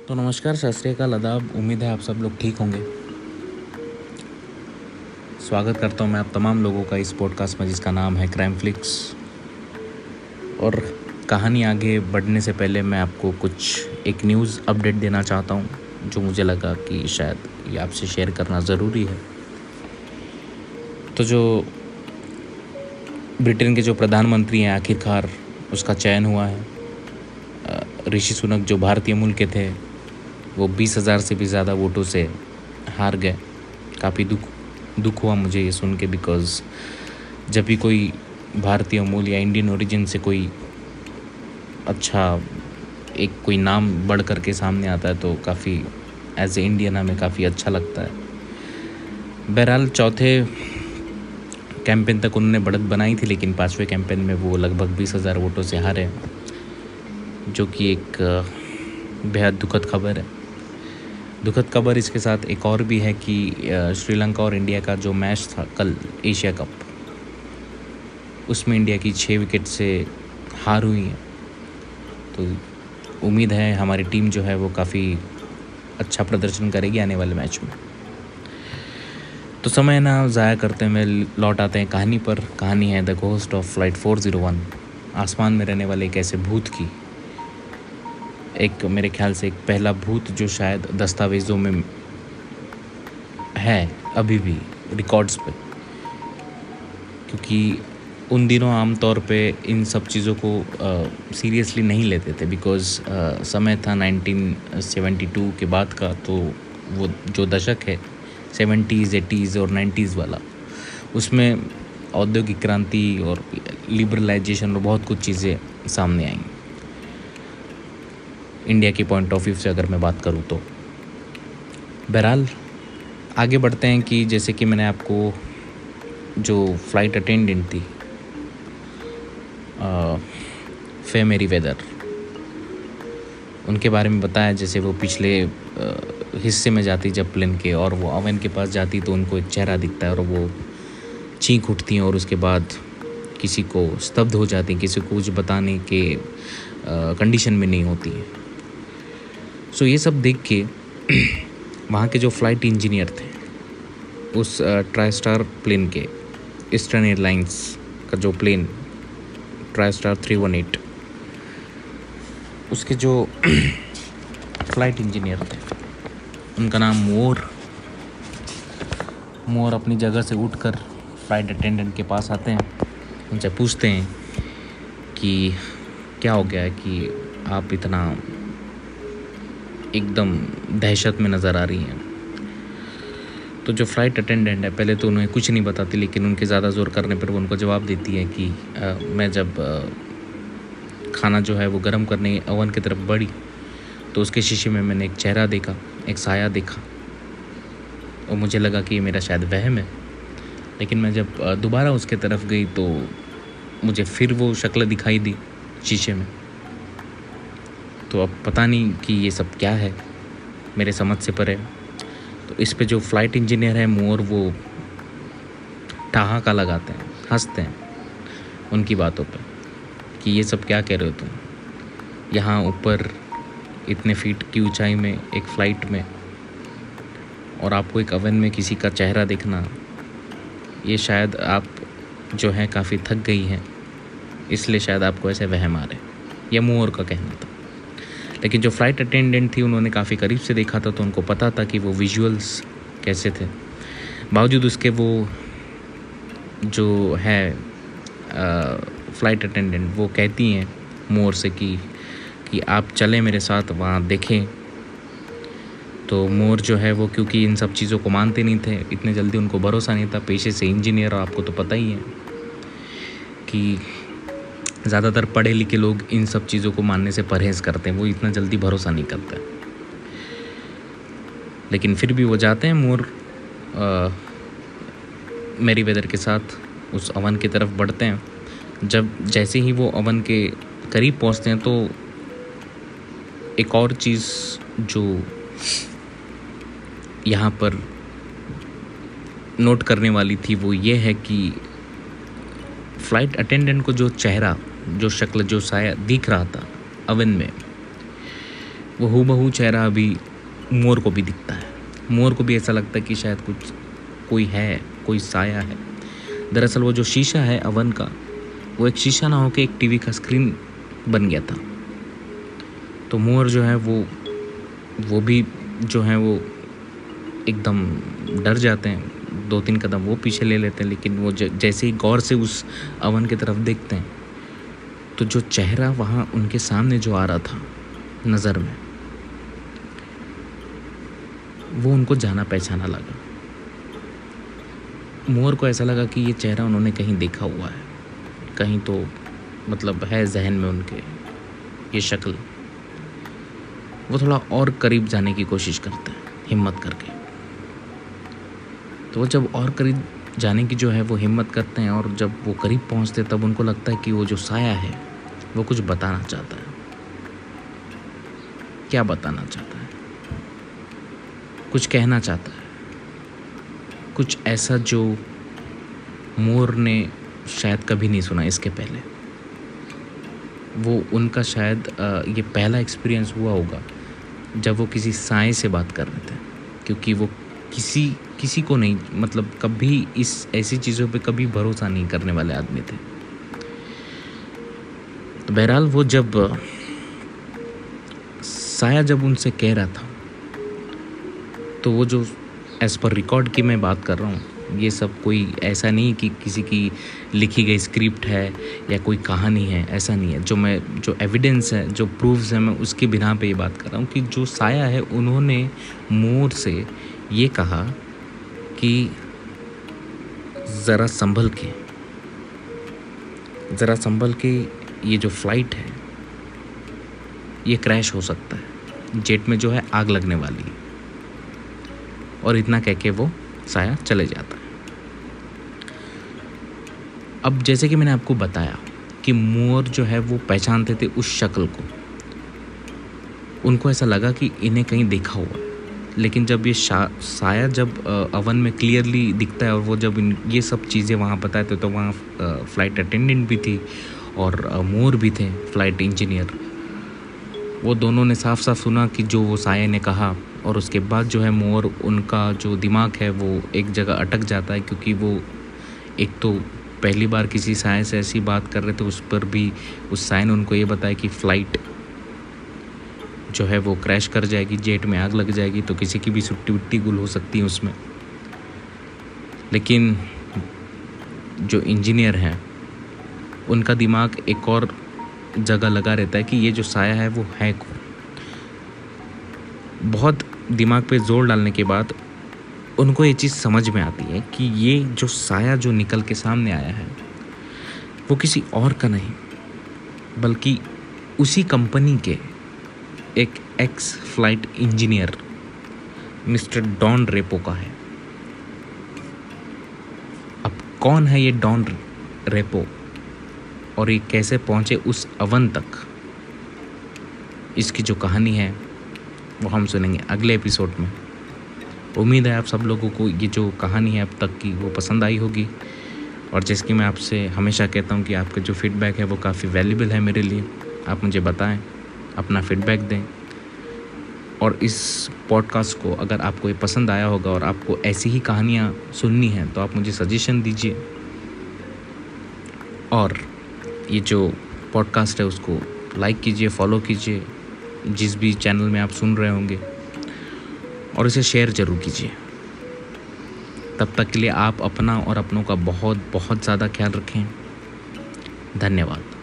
तो नमस्कार, सत श्री अकाल, आदाब। उम्मीद है आप सब लोग ठीक होंगे। स्वागत करता हूं मैं आप तमाम लोगों का इस पॉडकास्ट में जिसका नाम है क्राइम फ्लिक्स। और कहानी आगे बढ़ने से पहले मैं आपको कुछ एक न्यूज़ अपडेट देना चाहता हूं जो मुझे लगा कि शायद ये आपसे शेयर करना ज़रूरी है। तो जो ब्रिटेन के जो प्रधानमंत्री हैं, आखिरकार उसका चयन हुआ है। ऋषि सुनक जो भारतीय मूल के थे वो 20,000 से भी ज़्यादा वोटों से हार गए। काफ़ी दुख हुआ मुझे ये सुन के, बिकॉज़ जब भी कोई भारतीय मूल या इंडियन ओरिजिन से कोई अच्छा एक कोई नाम बढ़ कर के सामने आता है तो काफ़ी एज ए इंडियन हमें काफ़ी अच्छा लगता है। बहरहाल चौथे कैंपेन तक उन्होंने बढ़त बनाई थी, लेकिन पाँचवें कैंपेन में वो लगभग 20,000 वोटों से हारे, जो कि एक बेहद दुखद खबर है। दुखद खबर इसके साथ एक और भी है कि श्रीलंका और इंडिया का जो मैच था कल एशिया कप, उसमें इंडिया की 6 विकेट से हार हुई है। तो उम्मीद है हमारी टीम जो है वो काफ़ी अच्छा प्रदर्शन करेगी आने वाले मैच में। तो समय ना ज़ाया करते हुए लौट आते हैं कहानी पर। कहानी है द घोस्ट ऑफ फ्लाइट 401। आसमान में रहने वाले एक ऐसे भूत की, एक मेरे ख्याल से एक पहला भूत जो शायद दस्तावेज़ों में है अभी भी रिकॉर्ड्स पे, क्योंकि उन दिनों आम तौर पे इन सब चीज़ों को सीरियसली नहीं लेते थे, बिकॉज़ समय था 1972 के बाद का। तो वो जो दशक है 70s, 80s और 90s वाला, उसमें औद्योगिक क्रांति और लिबरलाइजेशन और बहुत कुछ चीज़ें सामने आई। इंडिया के पॉइंट ऑफ व्यू से अगर मैं बात करूँ तो बहरहाल आगे बढ़ते हैं कि जैसे कि मैंने आपको जो फ़्लाइट अटेंडेंट थी फे मेरीवेदर, उनके बारे में बताया। जैसे वो पिछले हिस्से में जाती जब प्लेन के, और वो ओवन के पास जाती तो उनको एक चेहरा दिखता है और वो चीख उठती हैं और उसके बाद किसी को स्तब्ध हो जाती हैं, किसी को कुछ बताने के कंडीशन में नहीं होती है। सो ये सब देख के वहाँ के जो फ़्लाइट इंजीनियर थे उस ट्राई-स्टार प्लेन के, ईस्टर्न एयरलाइंस का जो प्लेन ट्राई-स्टार 318, उसके जो फ़्लाइट इंजीनियर थे उनका नाम मोर अपनी जगह से उठकर फ़्लाइट अटेंडेंट के पास आते हैं, उनसे पूछते हैं कि क्या हो गया है कि आप इतना एकदम दहशत में नज़र आ रही हैं। तो जो फ़्लाइट अटेंडेंट है पहले तो उन्हें कुछ नहीं बताती, लेकिन उनके ज़्यादा ज़ोर करने पर वो उनको जवाब देती है कि मैं जब खाना जो है वो गर्म करने ओवन की तरफ बढ़ी तो उसके शीशे में मैंने एक चेहरा देखा, एक साया देखा, और मुझे लगा कि ये मेरा शायद वहम है। लेकिन मैं जब दोबारा उसके तरफ गई तो मुझे फिर वो शक्ल दिखाई दी शीशे में। तो अब पता नहीं कि ये सब क्या है, मेरे समझ से परे। तो इस पे जो फ़्लाइट इंजीनियर है मोर, वो ठहाका लगाते हैं, हंसते हैं उनकी बातों पे कि ये सब क्या कह रहे हो तुम, यहाँ ऊपर इतने फीट की ऊंचाई में एक फ़्लाइट में, और आपको एक ओवन में किसी का चेहरा देखना, ये शायद आप जो है काफ़ी थक गई हैं, इसलिए शायद आपको ऐसे वहम आ रहे। यह मोर का कहना था। लेकिन जो फ़्लाइट अटेंडेंट थी उन्होंने काफ़ी करीब से देखा था तो उनको पता था कि वो विजुअल्स कैसे थे। बावजूद उसके वो जो है फ़्लाइट अटेंडेंट वो कहती हैं मोर से कि आप चलें मेरे साथ, वहाँ देखें। तो मोर जो है वो, क्योंकि इन सब चीज़ों को मानते नहीं थे, इतने जल्दी उनको भरोसा नहीं था, पेशे से इंजीनियर, और आपको तो पता ही है कि ज़्यादातर पढ़े लिखे लोग इन सब चीज़ों को मानने से परहेज़ करते हैं, वो इतना जल्दी भरोसा नहीं करते। लेकिन फिर भी वो जाते हैं मोर मेरीवेदर के साथ उस ओवन की तरफ बढ़ते हैं। जैसे ही वो ओवन के करीब पहुंचते हैं तो एक और चीज़ जो यहाँ पर नोट करने वाली थी वो ये है कि फ़्लाइट अटेंडेंट को जो चेहरा, जो शक्ल, जो साया दिख रहा था ओवन में, वो हूबहू चेहरा अभी मोर को भी दिखता है। मोर को भी ऐसा लगता है कि शायद कोई है, कोई साया है। दरअसल वो जो शीशा है अवन का, वो एक शीशा ना होकर एक टीवी का स्क्रीन बन गया था। तो मोर जो है वो भी जो है वो एकदम डर जाते हैं, 2-3 कदम वो पीछे ले लेते हैं। लेकिन वो जैसे ही गौर से उस अवन की तरफ देखते हैं तो जो चेहरा वहाँ उनके सामने जो आ रहा था नज़र में, वो उनको जाना पहचाना लगा। मोर को ऐसा लगा कि ये चेहरा उन्होंने कहीं देखा हुआ है, कहीं तो मतलब है जहन में उनके ये शक्ल। वो थोड़ा और करीब जाने की कोशिश करते हैं हिम्मत करके। तो वो जब और करीब जाने की जो है वो हिम्मत करते हैं, और जब वो करीब पहुंचते तब उनको लगता है कि वो जो साया है वो कुछ बताना चाहता है। क्या बताना चाहता है? कुछ कहना चाहता है, कुछ ऐसा जो मोर ने शायद कभी नहीं सुना इसके पहले। वो उनका शायद ये पहला एक्सपीरियंस हुआ होगा जब वो किसी साए से बात कर रहे थे, क्योंकि वो किसी को नहीं, मतलब कभी इस ऐसी चीज़ों पे कभी भरोसा नहीं करने वाले आदमी थे। तो बहरहाल वो जब साया जब उनसे कह रहा था, तो वो जो एज़ पर रिकॉर्ड की मैं बात कर रहा हूँ, ये सब कोई ऐसा नहीं कि किसी की लिखी गई स्क्रिप्ट है या कोई कहानी है, ऐसा नहीं है। जो एविडेंस है, जो प्रूफ्स है, मैं उसके बिना पे ये बात कर रहा हूँ कि जो साया है उन्होंने मोर से ये कहा कि ज़रा संभल के ये जो फ़्लाइट है ये क्रैश हो सकता है, जेट में जो है आग लगने वाली है। और इतना कह के वो साया चले जाता है। अब जैसे कि मैंने आपको बताया कि मोर जो है वो पहचानते थे उस शक्ल को, उनको ऐसा लगा कि इन्हें कहीं देखा हुआ। लेकिन जब ये साया जब अवन में क्लियरली दिखता है और वो जब ये सब चीज़ें वहाँ बताते तो वहाँ फ़्लाइट अटेंडेंट भी थी और मोर भी थे, फ़्लाइट इंजीनियर। वो दोनों ने साफ साफ सुना कि जो वो साया ने कहा, और उसके बाद जो है मोर, उनका जो दिमाग है वो एक जगह अटक जाता है, क्योंकि वो एक तो पहली बार किसी साया से ऐसी बात कर रहे थे, उस पर भी उस साया ने उनको ये बताया कि फ़्लाइट जो है वो क्रैश कर जाएगी, जेट में आग लग जाएगी, तो किसी की भी सुट्टी उट्टी गुल हो सकती है उसमें। लेकिन जो इंजीनियर हैं उनका दिमाग एक और जगह लगा रहता है कि ये जो साया है वो है कौन। बहुत दिमाग पे जोर डालने के बाद उनको ये चीज़ समझ में आती है कि ये जो साया जो निकल के सामने आया है वो किसी और का नहीं, बल्कि उसी कंपनी के एक ex flight engineer mister Don Repo का है। अब कौन है ये डॉन रेपो और ये कैसे पहुंचे उस अवन तक, इसकी जो कहानी है वो हम सुनेंगे अगले एपिसोड में। उम्मीद है आप सब लोगों को ये जो कहानी है अब तक की वो पसंद आई होगी, और जैसे कि मैं आपसे हमेशा कहता हूँ कि आपका जो फीडबैक है वो काफ़ी वैल्यूबल है मेरे लिए। आप मुझे बताएं, अपना फीडबैक दें, और इस पॉडकास्ट को अगर आपको ये पसंद आया होगा और आपको ऐसी ही कहानियाँ सुननी हैं तो आप मुझे सजेशन दीजिए। और ये जो पॉडकास्ट है उसको लाइक कीजिए, फॉलो कीजिए जिस भी चैनल में आप सुन रहे होंगे, और इसे शेयर ज़रूर कीजिए। तब तक के लिए आप अपना और अपनों का बहुत बहुत ज़्यादा ख्याल रखें। धन्यवाद।